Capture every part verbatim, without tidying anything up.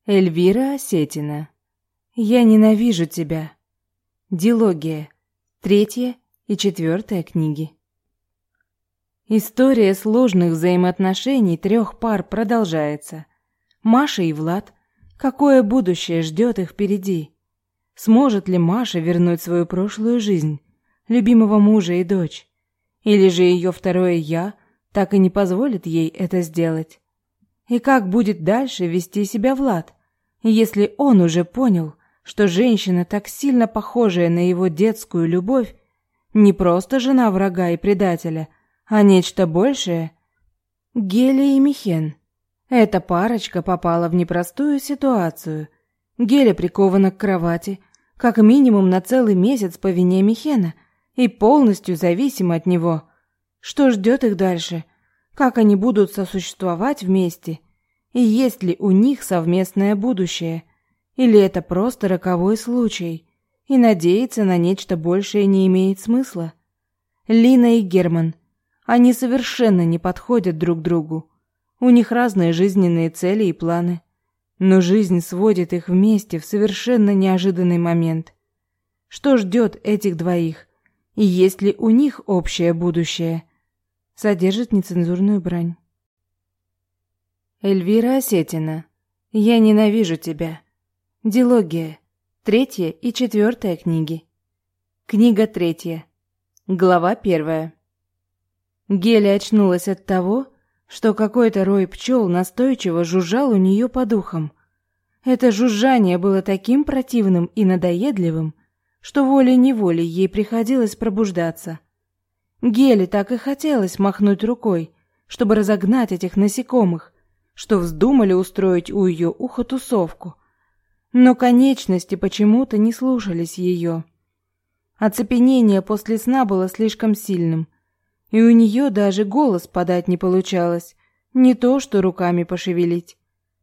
Эльвира Осетина. Я ненавижу тебя. Дилогия. Третья и четвертая книги. История сложных взаимоотношений трех пар продолжается. Маша и Влад. Какое будущее ждет их впереди? Сможет ли Маша вернуть свою прошлую жизнь, любимого мужа и дочь? Или же ее второе «я» так и не позволит ей это сделать? И как будет дальше вести себя Влад, если он уже понял, что женщина, так сильно похожая на его детскую любовь, не просто жена врага и предателя, а нечто большее? Геля и Михен. Эта парочка попала в непростую ситуацию. Геля прикована к кровати, как минимум на целый месяц по вине Михена, и полностью зависима от него. Что ждет их дальше? Как они будут сосуществовать вместе? И есть ли у них совместное будущее? Или это просто роковой случай, и надеяться на нечто большее не имеет смысла? Лина и Герман. Они совершенно не подходят друг другу. У них разные жизненные цели и планы. Но жизнь сводит их вместе в совершенно неожиданный момент. Что ждет этих двоих? И есть ли у них общее будущее? Содержит нецензурную брань. Эльвира Осетина. Я ненавижу тебя. Дилогия. Третья и четвертая книги. Книга третья. Глава первая. Геля очнулась от того, что какой-то рой пчел настойчиво жужжал у нее по ухом. Это жужжание было таким противным и надоедливым, что волей-неволей ей приходилось пробуждаться. Геле так и хотелось махнуть рукой, чтобы разогнать этих насекомых, что вздумали устроить у ее уха тусовку. Но конечности почему-то не слушались ее. Оцепенение после сна было слишком сильным, и у нее даже голос подать не получалось, не то что руками пошевелить.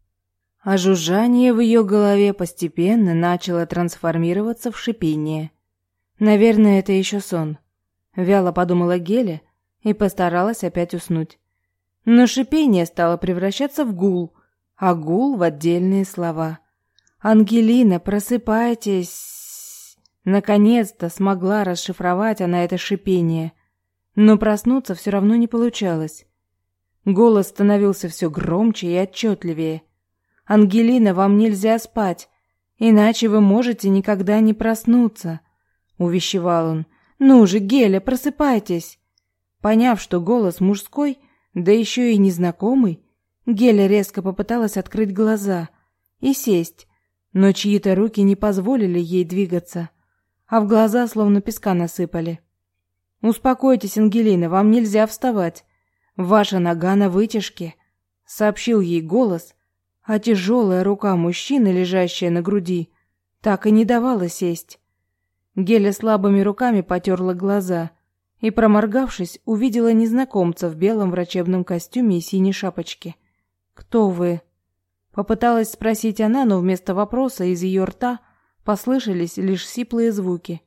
А жужжание в ее голове постепенно начало трансформироваться в шипение. Наверное, это еще сон. Вяло подумала Геля и постаралась опять уснуть. Но шипение стало превращаться в гул, а гул в отдельные слова. «Ангелина, просыпайтесь!» Наконец-то смогла расшифровать она это шипение, но проснуться все равно не получалось. Голос становился все громче и отчетливее. «Ангелина, вам нельзя спать, иначе вы можете никогда не проснуться», — увещевал он. «Ну же, Геля, просыпайтесь!» Поняв, что голос мужской, да еще и незнакомый, Геля резко попыталась открыть глаза и сесть, но чьи-то руки не позволили ей двигаться, а в глаза словно песка насыпали. «Успокойтесь, Ангелина, вам нельзя вставать. Ваша нога на вытяжке», — сообщил ей голос, а тяжелая рука мужчины, лежащая на груди, так и не давала сесть. Геля слабыми руками потерла глаза и, проморгавшись, увидела незнакомца в белом врачебном костюме и синей шапочке. «Кто вы?» — попыталась спросить она, но вместо вопроса из ее рта послышались лишь сиплые звуки.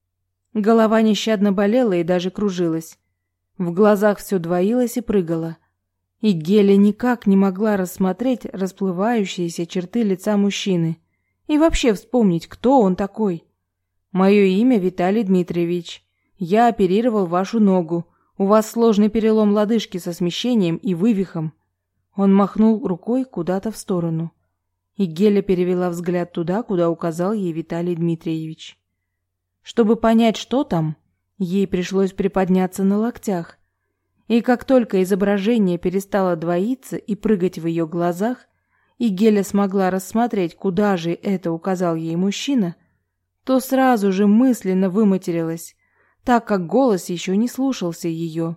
Голова нещадно болела и даже кружилась. В глазах все двоилось и прыгало. И Геля никак не могла рассмотреть расплывающиеся черты лица мужчины и вообще вспомнить, кто он такой. «Мое имя Виталий Дмитриевич. Я оперировал вашу ногу. У вас сложный перелом лодыжки со смещением и вывихом». Он махнул рукой куда-то в сторону. И Геля перевела взгляд туда, куда указал ей Виталий Дмитриевич. Чтобы понять, что там, ей пришлось приподняться на локтях. И как только изображение перестало двоиться и прыгать в ее глазах, и Геля смогла рассмотреть, куда же это указал ей мужчина, то сразу же мысленно выматерилась, так как голос еще не слушался ее.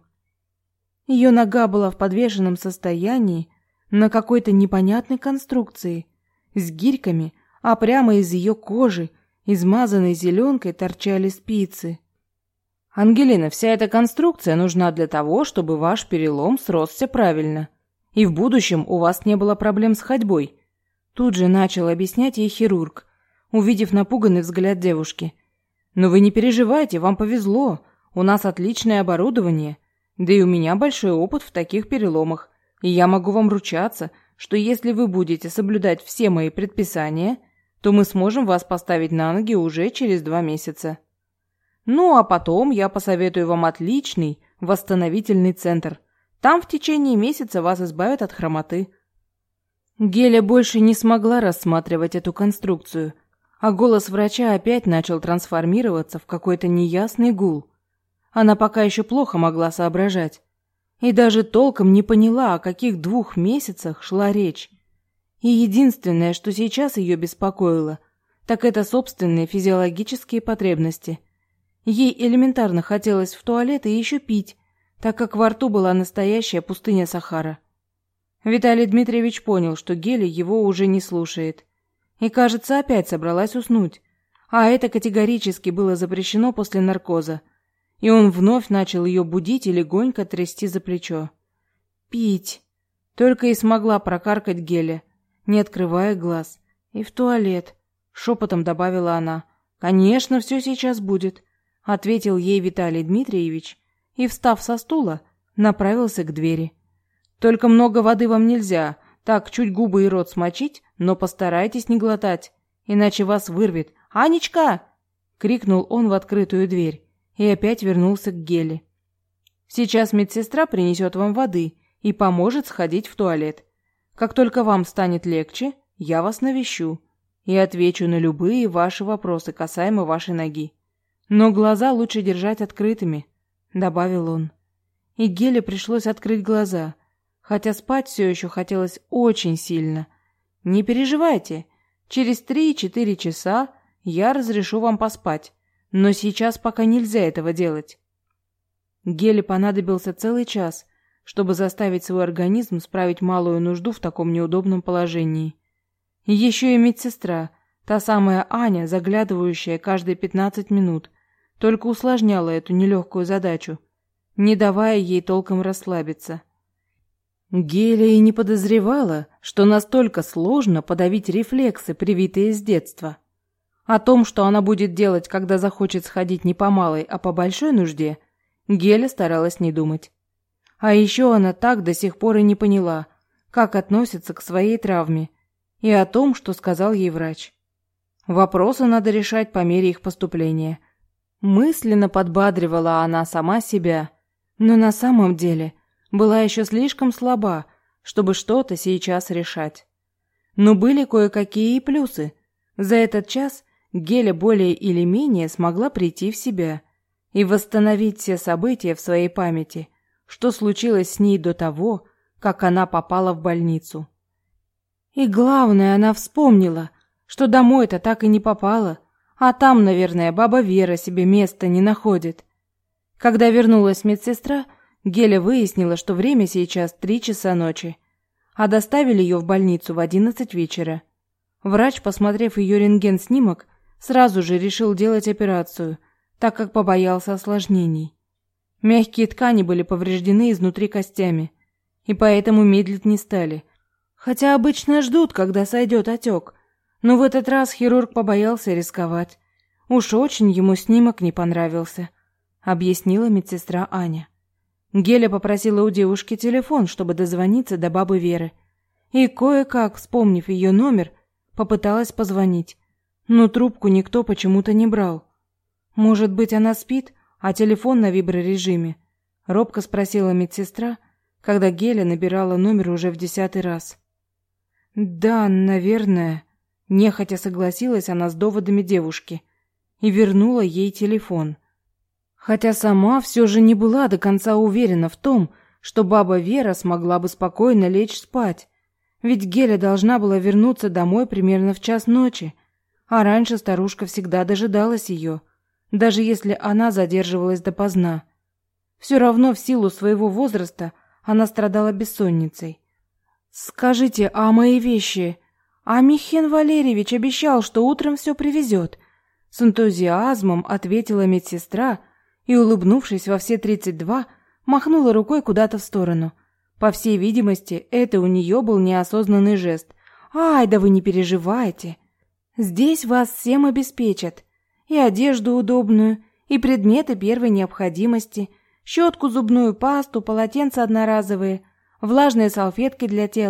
Ее нога была в подвешенном состоянии на какой-то непонятной конструкции, с гирьками, а прямо из ее кожи, измазанной зеленкой, торчали спицы. «Ангелина, вся эта конструкция нужна для того, чтобы ваш перелом сросся правильно, и в будущем у вас не было проблем с ходьбой», тут же начал объяснять ей хирург, увидев напуганный взгляд девушки. «Но вы не переживайте, вам повезло, у нас отличное оборудование, да и у меня большой опыт в таких переломах, и я могу вам ручаться, что если вы будете соблюдать все мои предписания, то мы сможем вас поставить на ноги уже через два месяца. Ну, а потом я посоветую вам отличный восстановительный центр. Там в течение месяца вас избавят от хромоты». Геля больше не смогла рассматривать эту конструкцию, а голос врача опять начал трансформироваться в какой-то неясный гул. Она пока еще плохо могла соображать и даже толком не поняла, о каких двух месяцах шла речь. И единственное, что сейчас ее беспокоило, так это собственные физиологические потребности. Ей элементарно хотелось в туалет и еще пить, так как во рту была настоящая пустыня Сахара. Виталий Дмитриевич понял, что Геля его уже не слушает, и, кажется, опять собралась уснуть, а это категорически было запрещено после наркоза, и он вновь начал ее будить и легонько трясти за плечо. «Пить!» — только и смогла прокаркать Геля, не открывая глаз. «И в туалет!» — шепотом добавила она. «Конечно, все сейчас будет!» — ответил ей Виталий Дмитриевич и, встав со стула, направился к двери. «Только много воды вам нельзя, так чуть губы и рот смочить, но постарайтесь не глотать, иначе вас вырвет. Анечка!» — крикнул он в открытую дверь и опять вернулся к Геле. «Сейчас медсестра принесет вам воды и поможет сходить в туалет. Как только вам станет легче, я вас навещу и отвечу на любые ваши вопросы касаемо вашей ноги. Но глаза лучше держать открытыми», — добавил он. И Геле пришлось открыть глаза, хотя спать все еще хотелось очень сильно. «Не переживайте, через три-четыре часа я разрешу вам поспать, но сейчас пока нельзя этого делать». Геле понадобился целый час, чтобы заставить свой организм справить малую нужду в таком неудобном положении. И еще и медсестра, та самая Аня, заглядывающая каждые пятнадцать минут, только усложняла эту нелегкую задачу, не давая ей толком расслабиться. Геля и не подозревала, что настолько сложно подавить рефлексы, привитые с детства. О том, что она будет делать, когда захочет сходить не по малой, а по большой нужде, Геля старалась не думать. А еще она так до сих пор и не поняла, как относится к своей травме, и о том, что сказал ей врач. Вопросы надо решать по мере их поступления. Мысленно подбадривала она сама себя, но на самом деле была еще слишком слаба, чтобы что-то сейчас решать. Но были кое-какие и плюсы. За этот час Геля более или менее смогла прийти в себя и восстановить все события в своей памяти, что случилось с ней до того, как она попала в больницу. И главное, она вспомнила, что домой-то так и не попала, а там, наверное, баба Вера себе места не находит. Когда вернулась медсестра, Геля выяснила, что время сейчас три часа ночи, а доставили ее в больницу в одиннадцать вечера. Врач, посмотрев ее рентген-снимок, сразу же решил делать операцию, так как побоялся осложнений. Мягкие ткани были повреждены изнутри костями, и поэтому медлить не стали. Хотя обычно ждут, когда сойдет отек, но в этот раз хирург побоялся рисковать. Уж очень ему снимок не понравился, объяснила медсестра Аня. Геля попросила у девушки телефон, чтобы дозвониться до бабы Веры, и кое-как, вспомнив ее номер, попыталась позвонить, но трубку никто почему-то не брал. «Может быть, она спит, а телефон на виброрежиме?» — робко спросила медсестра, когда Геля набирала номер уже в десятый раз. «Да, наверное», — нехотя согласилась она с доводами девушки и вернула ей телефон. Хотя сама все же не была до конца уверена в том, что баба Вера смогла бы спокойно лечь спать, ведь Геля должна была вернуться домой примерно в час ночи, а раньше старушка всегда дожидалась ее, даже если она задерживалась допоздна. Все равно в силу своего возраста она страдала бессонницей. «Скажите, а мои вещи? А Михен Валерьевич обещал, что утром все привезет», — с энтузиазмом ответила медсестра и, улыбнувшись во все тридцать два, махнула рукой куда-то в сторону. По всей видимости, это у нее был неосознанный жест. «Ай, да вы не переживайте. Здесь вас всем обеспечат. И одежду удобную, и предметы первой необходимости, щетку зубную, пасту, полотенца одноразовые, влажные салфетки для тела.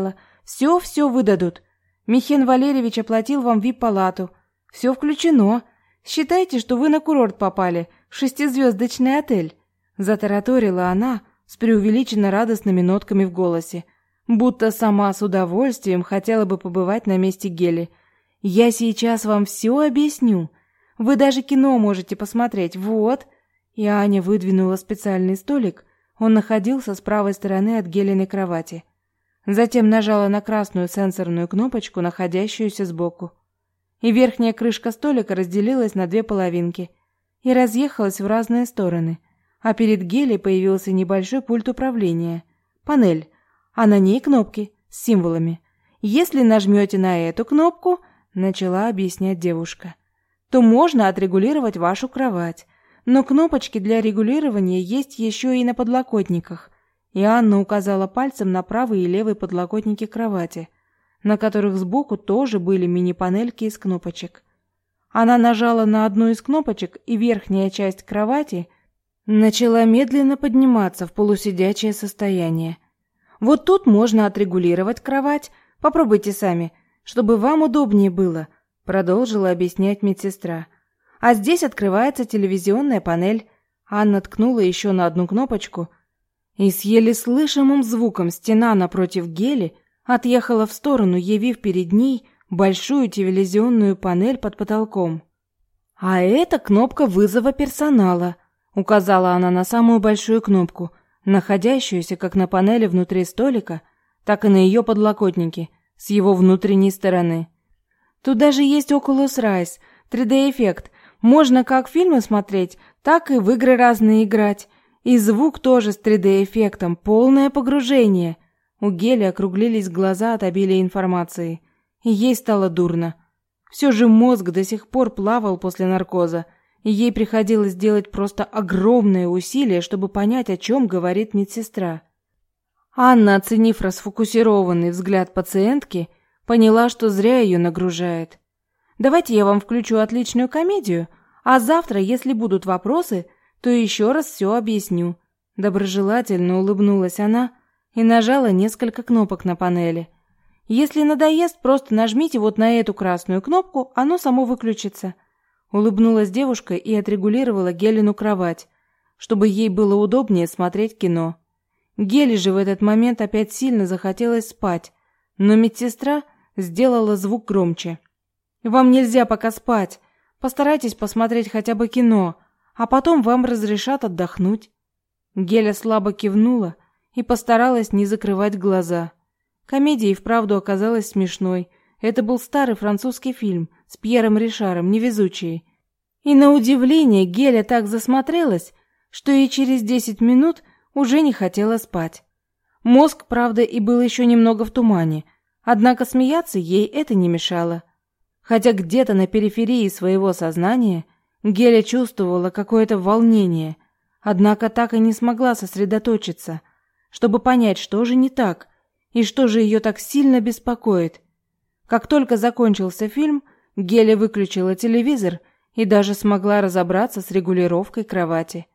Все-все выдадут. Михен Валерьевич оплатил вам вип-палату. Все включено. Считайте, что вы на курорт попали, в шестизвездочный отель», — затараторила она с преувеличенно радостными нотками в голосе, будто сама с удовольствием хотела бы побывать на месте Гели. «Я сейчас вам все объясню. Вы даже кино можете посмотреть. Вот». И Аня выдвинула специальный столик. Он находился с правой стороны от Гелиной кровати. Затем нажала на красную сенсорную кнопочку, находящуюся сбоку. И верхняя крышка столика разделилась на две половинки и разъехалась в разные стороны. А перед Гелей появился небольшой пульт управления. Панель, а на ней кнопки с символами. «Если нажмете на эту кнопку», — начала объяснять девушка, «то можно отрегулировать вашу кровать. Но кнопочки для регулирования есть еще и на подлокотниках». И Анна указала пальцем на правый и левый подлокотники кровати, на которых сбоку тоже были мини-панельки из кнопочек. Она нажала на одну из кнопочек, и верхняя часть кровати начала медленно подниматься в полусидячее состояние. «Вот тут можно отрегулировать кровать. Попробуйте сами, чтобы вам удобнее было», — продолжила объяснять медсестра. «А здесь открывается телевизионная панель». Анна ткнула еще на одну кнопочку, и с еле слышимым звуком стена напротив Гели отъехала в сторону, явив перед ней большую телевизионную панель под потолком. «А это кнопка вызова персонала», — указала она на самую большую кнопку, находящуюся как на панели внутри столика, так и на ее подлокотнике с его внутренней стороны. «Тут даже есть Oculus Rise, три дэ-эффект. Можно как фильмы смотреть, так и в игры разные играть. И звук тоже с три дэ-эффектом, полное погружение». У Гели округлились глаза от обилия информации, и ей стало дурно. Все же мозг до сих пор плавал после наркоза, и ей приходилось делать просто огромные усилия, чтобы понять, о чем говорит медсестра. Анна, оценив расфокусированный взгляд пациентки, поняла, что зря ее нагружает. «Давайте я вам включу отличную комедию, а завтра, если будут вопросы, то еще раз все объясню». Доброжелательно улыбнулась она и нажала несколько кнопок на панели. «Если надоест, просто нажмите вот на эту красную кнопку, оно само выключится». Улыбнулась девушка и отрегулировала Гелину кровать, чтобы ей было удобнее смотреть кино. Геле же в этот момент опять сильно захотелось спать, но медсестра сделала звук громче. «Вам нельзя пока спать. Постарайтесь посмотреть хотя бы кино, а потом вам разрешат отдохнуть». Геля слабо кивнула и постаралась не закрывать глаза. Комедия и вправду оказалась смешной. Это был старый французский фильм с Пьером Ришаром «Невезучие». И на удивление Геля так засмотрелась, что и через десять минут уже не хотела спать. Мозг, правда, и был еще немного в тумане, однако смеяться ей это не мешало. Хотя где-то на периферии своего сознания Геля чувствовала какое-то волнение, однако так и не смогла сосредоточиться, чтобы понять, что же не так и что же ее так сильно беспокоит. Как только закончился фильм, Геля выключила телевизор и даже смогла разобраться с регулировкой кровати.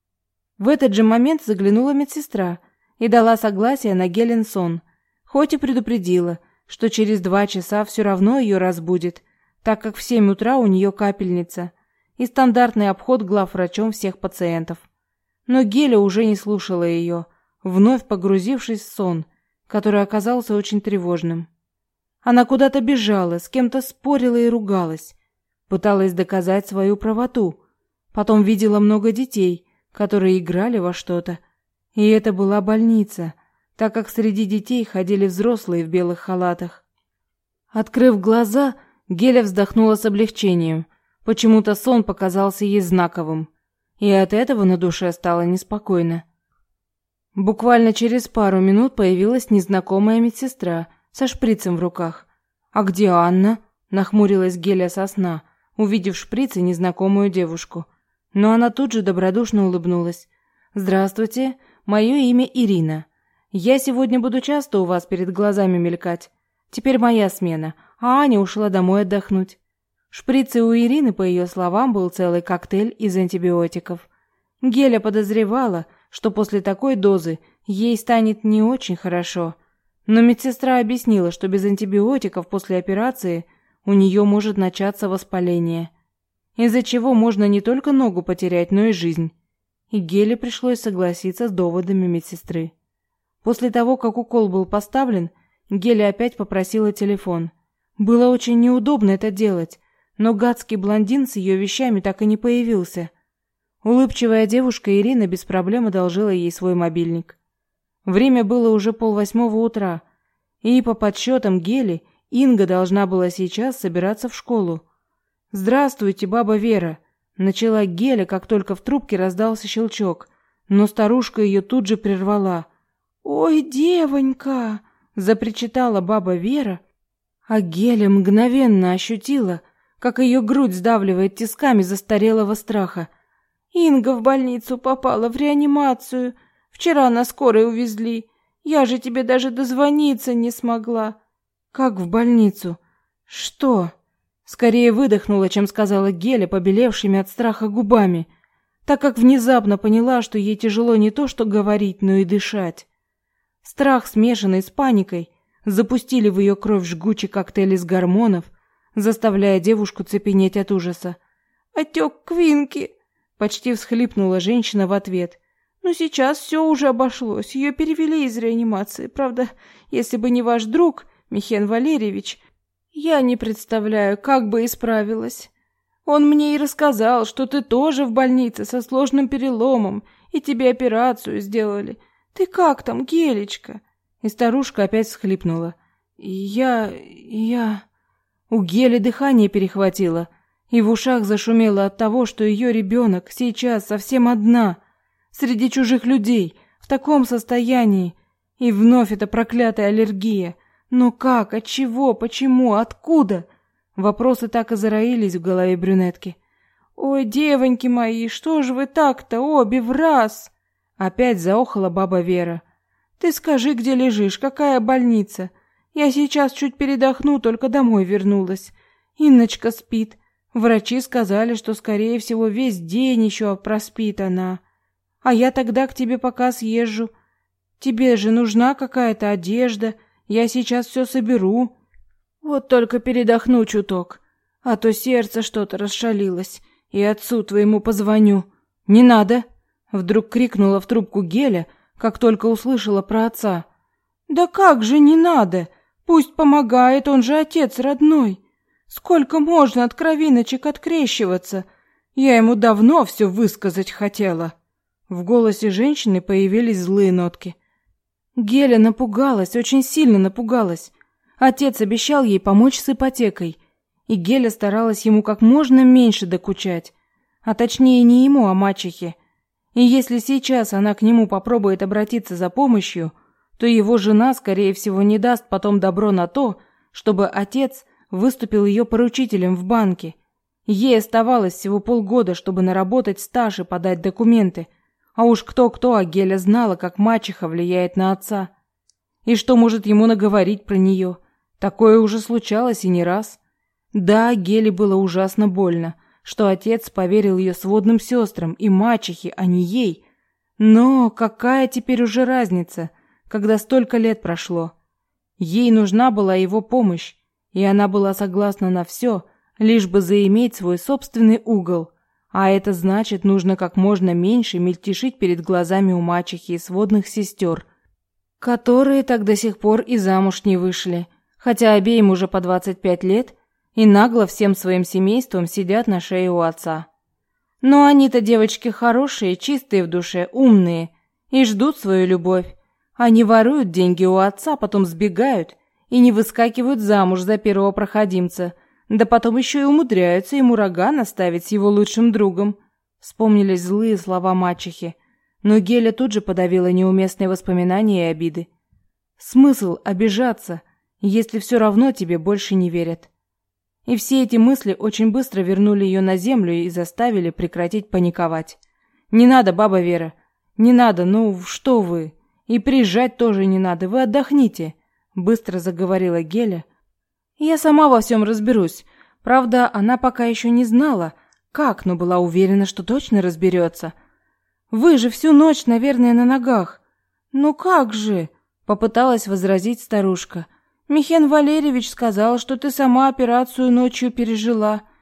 В этот же момент заглянула медсестра и дала согласие на Гелин сон, хоть и предупредила, что через два часа все равно ее разбудит, так как в семь утра у нее капельница и стандартный обход главврачом всех пациентов. Но Геля уже не слушала ее, вновь погрузившись в сон, который оказался очень тревожным. Она куда-то бежала, с кем-то спорила и ругалась, пыталась доказать свою правоту. Потом видела много детей, которые играли во что-то. И это была больница, так как среди детей ходили взрослые в белых халатах. Открыв глаза, Геля вздохнула с облегчением. Почему-то сон показался ей знаковым, и от этого на душе стало неспокойно. Буквально через пару минут появилась незнакомая медсестра со шприцем в руках. «А где Анна?» – нахмурилась Геля со сна, увидев в шприце незнакомую девушку. Но она тут же добродушно улыбнулась. «Здравствуйте, мое имя Ирина. Я сегодня буду часто у вас перед глазами мелькать. Теперь моя смена, а Аня ушла домой отдохнуть». В шприце у Ирины, по ее словам, был целый коктейль из антибиотиков. Геля подозревала, что после такой дозы ей станет не очень хорошо. Но медсестра объяснила, что без антибиотиков после операции у нее может начаться воспаление, из-за чего можно не только ногу потерять, но и жизнь. И Геле пришлось согласиться с доводами медсестры. После того, как укол был поставлен, Геля опять попросила телефон. Было очень неудобно это делать, но гадский блондин с ее вещами так и не появился. Улыбчивая девушка Ирина без проблем одолжила ей свой мобильник. Время было уже полвосьмого утра, и по подсчетам Гели Инга должна была сейчас собираться в школу. «Здравствуйте, баба Вера», — начала Геля, как только в трубке раздался щелчок, но старушка ее тут же прервала. «Ой, девонька!» — запричитала баба Вера, а Геля мгновенно ощутила, как ее грудь сдавливает тисками застарелого страха. «Инга в больницу попала, в реанимацию. Вчера на скорой увезли. Я же тебе даже дозвониться не смогла». «Как в больницу? Что?» Скорее выдохнула, чем сказала Геля, побелевшими от страха губами, так как внезапно поняла, что ей тяжело не то что говорить, но и дышать. Страх, смешанный с паникой, запустили в ее кровь жгучий коктейль из гормонов, заставляя девушку цепенеть от ужаса. «Отек Квинки!» — почти всхлипнула женщина в ответ. «Ну, сейчас все уже обошлось, ее перевели из реанимации. Правда, если бы не ваш друг, Михен Валерьевич, я не представляю, как бы исправилась. Он мне и рассказал, что ты тоже в больнице со сложным переломом, и тебе операцию сделали. Ты как там, Гелечка?» И старушка опять всхлипнула. «Я... я...» У Гели дыхание перехватило, и в ушах зашумело от того, что ее ребенок сейчас совсем одна, среди чужих людей, в таком состоянии. И вновь эта проклятая аллергия. Но как? От чего? Почему? Откуда? Вопросы так и зароились в голове брюнетки. «Ой, девоньки мои, что же вы так-то, обе в раз?» Опять заохала баба Вера. «Ты скажи, где лежишь, какая больница? Я сейчас чуть передохну, только домой вернулась. Инночка спит. Врачи сказали, что, скорее всего, весь день еще проспит она. А я тогда к тебе пока съезжу. Тебе же нужна какая-то одежда. Я сейчас все соберу. Вот только передохну чуток, а то сердце что-то расшалилось, и отцу твоему позвоню». «Не надо!» — вдруг крикнула в трубку Геля, как только услышала про отца. «Да как же не надо? Пусть помогает, он же отец родной. Сколько можно от кровиночек открещиваться? Я ему давно все высказать хотела». В голосе женщины появились злые нотки. Геля напугалась, очень сильно напугалась. Отец обещал ей помочь с ипотекой, и Геля старалась ему как можно меньше докучать, а точнее не ему, а мачехе. И если сейчас она к нему попробует обратиться за помощью, то его жена, скорее всего, не даст потом добро на то, чтобы отец выступил ее поручителем в банке. Ей оставалось всего полгода, чтобы наработать стаж и подать документы. А уж кто-кто, а Геля знала, как мачеха влияет на отца. И что может ему наговорить про нее. Такое уже случалось и не раз. Да, Геле было ужасно больно, что отец поверил ее сводным сестрам и мачехе, а не ей. Но какая теперь уже разница, когда столько лет прошло? Ей нужна была его помощь, и она была согласна на все, лишь бы заиметь свой собственный угол. А это значит, нужно как можно меньше мельтешить перед глазами у мачехи и сводных сестер, которые так до сих пор и замуж не вышли, хотя обеим уже по двадцать пять лет, и нагло всем своим семейством сидят на шее у отца. Но они-то девочки хорошие, чистые в душе, умные, и ждут свою любовь. Они воруют деньги у отца, потом сбегают и не выскакивают замуж за первого проходимца, да потом еще и умудряются ему рога наставить с его лучшим другом. Вспомнились злые слова мачехи, но Геля тут же подавила неуместные воспоминания и обиды. Смысл обижаться, если все равно тебе больше не верят? И все эти мысли очень быстро вернули ее на землю и заставили прекратить паниковать. «Не надо, баба Вера, не надо, ну что вы? И приезжать тоже не надо, вы отдохните», — быстро заговорила Геля. «Я сама во всем разберусь. Правда, она пока еще не знала, как, но была уверена, что точно разберется. Вы же всю ночь, наверное, на ногах». «Ну как же?» — Попыталась возразить старушка. Михен Валерьевич сказал, что ты сама операцию ночью пережила.